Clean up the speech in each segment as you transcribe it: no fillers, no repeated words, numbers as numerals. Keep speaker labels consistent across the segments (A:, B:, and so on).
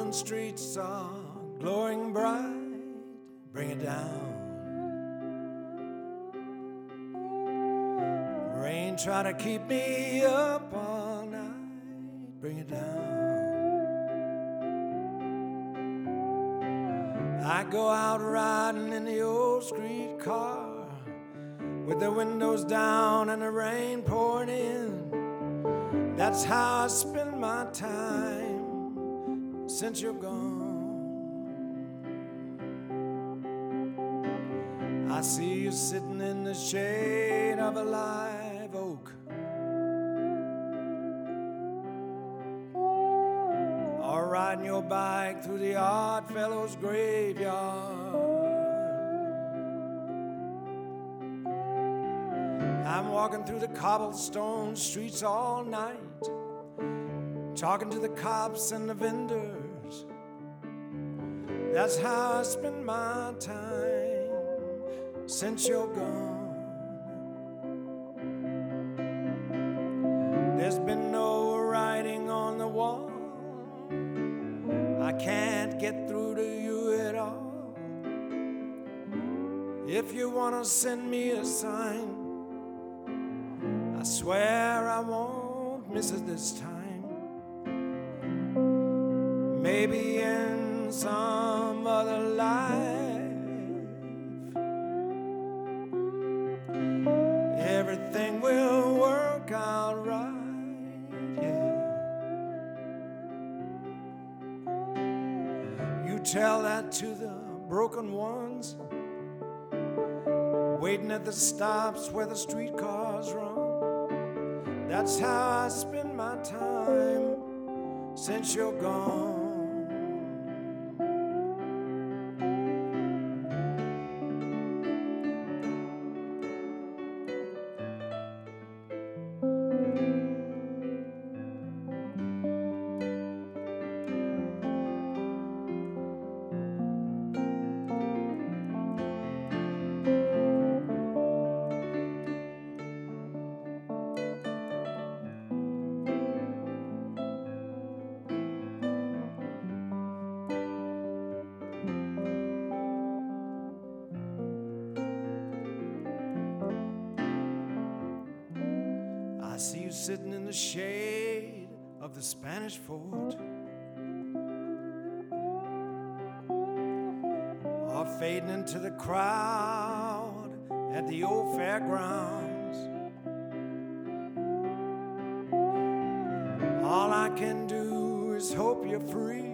A: cobblestone streets are glowing bright. Bring it down. Rain try to keep me up all night. Bring it down. I go out riding in the old streetcar with the windows down and the rain pouring in. That's how I spend my time since you're gone. I see you sitting in the shade of a live oak, or riding your bike through the Odd Fellows graveyard. I'm walking through the cobblestone streets all night, talking to the cops and the vendors. That's how I spend my time since you're gone. There's been no writing on the wall. I can't get through to you at all. If you wanna send me a sign, I swear I won't miss it this time. Maybe in some other life, everything will work out right, yeah. You tell that to the broken ones, waiting at the stops where the streetcars run. That's how I spend my time since you're gone. I see you sitting in the shade of the Spanish fort, or fading into the crowd at the old fairgrounds. All I can do is hope you're free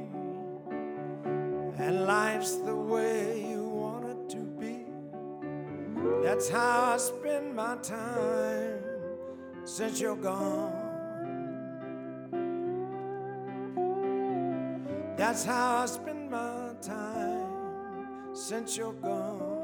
A: and life's the way you want it to be. That's how I spend my time since you're gone. That's how I spend my time since you're gone.